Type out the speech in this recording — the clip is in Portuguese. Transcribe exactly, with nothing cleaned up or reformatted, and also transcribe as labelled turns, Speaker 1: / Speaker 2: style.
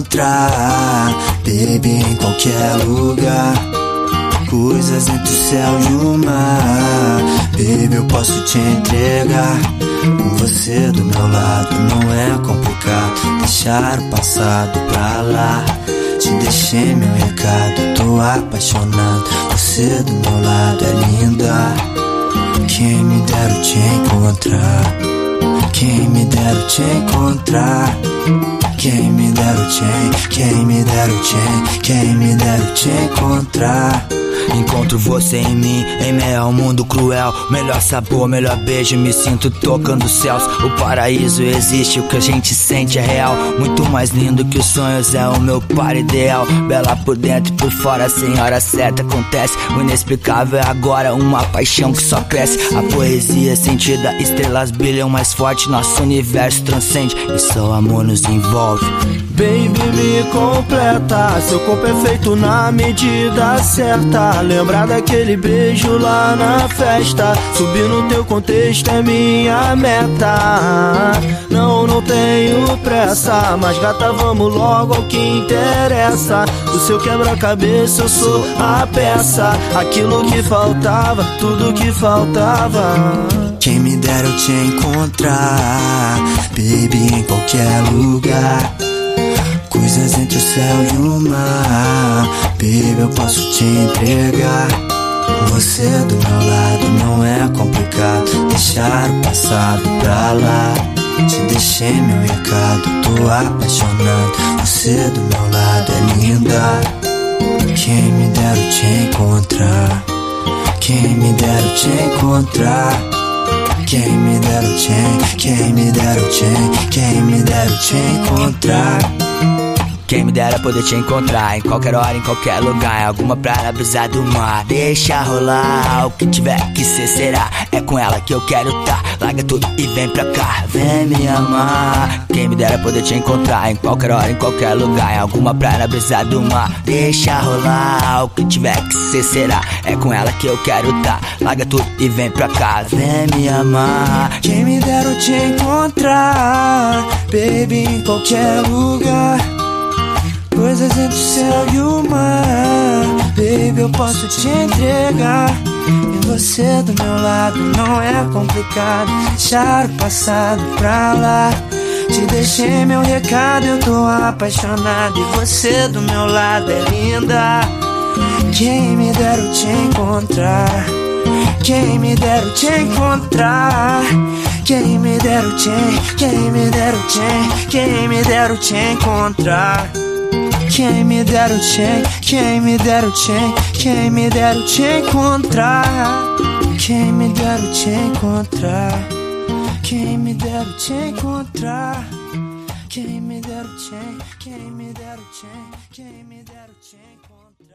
Speaker 1: encontrar, baby, em qualquer lugar. Coisas entre o céu e o mar, baby, eu posso te entregar. Com você do meu lado não é complicado. Deixar o passado pra lá. Te deixei meu recado, tô apaixonado. Você do meu lado é linda. Quem me dera te encontrar. Quem me dera te encontrar. Quem me dera te, quem me dera te, quem me dera te encontrar.
Speaker 2: Encontro você em mim, em meio ao mundo cruel. Melhor sabor, melhor beijo, me sinto tocando os céus. O paraíso existe, o que a gente sente é real. Muito mais lindo que os sonhos, é o meu par ideal. Bela por dentro e por fora, sem hora certa acontece. O inexplicável é agora, uma paixão que só cresce. A poesia sentida, estrelas brilham mais forte. Nosso universo transcende e só amor nos envolve.
Speaker 3: Baby, me completa, seu corpo é feito na medida certa. Lembrar daquele beijo lá na festa. Subir no teu contexto é minha meta. Não, não tenho pressa, mas gata, vamos logo ao que interessa. Do seu quebra-cabeça eu sou a peça. Aquilo que faltava, tudo que faltava.
Speaker 1: Quem me dera eu te encontrar, baby, em qualquer lugar. Coisas entre o céu e o mar, baby, eu posso te entregar. Com você do meu lado não é complicado. Deixar o passado pra lá. Te deixei meu recado, tô apaixonado. Você do meu lado é linda. Quem me dera te encontrar. Quem me dera te encontrar. Quem me dera te, quem me dera te, quem me dera te encontrar.
Speaker 2: Quem me dera poder te encontrar em qualquer hora, em qualquer lugar, em alguma praia na brisa do mar. Deixa rolar, o que tiver que ser será. É com ela que eu quero tá. Larga tudo e vem pra cá, vem me amar. Quem me dera poder te encontrar em qualquer hora, em qualquer lugar, em alguma praia na brisa do mar. Deixa rolar, o que tiver que ser será. É com ela que eu quero tá. Larga tudo e vem pra cá, vem me amar.
Speaker 1: Quem me dera te encontrar, baby, em qualquer lugar. Coisas entre o céu e o mar, baby, eu posso te entregar. E você do meu lado não é complicado. Deixar o passado pra lá. Te deixei meu recado, eu tô apaixonado. E você do meu lado é linda. Quem me dera te encontrar. Quem me dera te encontrar. Quem me dera te, quem me dera te, quem me dera te encontrar. Quem me dera te, quem me dera te, quem me dera te encontrar. Quem me dera te encontrar. Quem me dera te encontrar. Quem me dera te, quem me dera te, quem me dera te encontrar.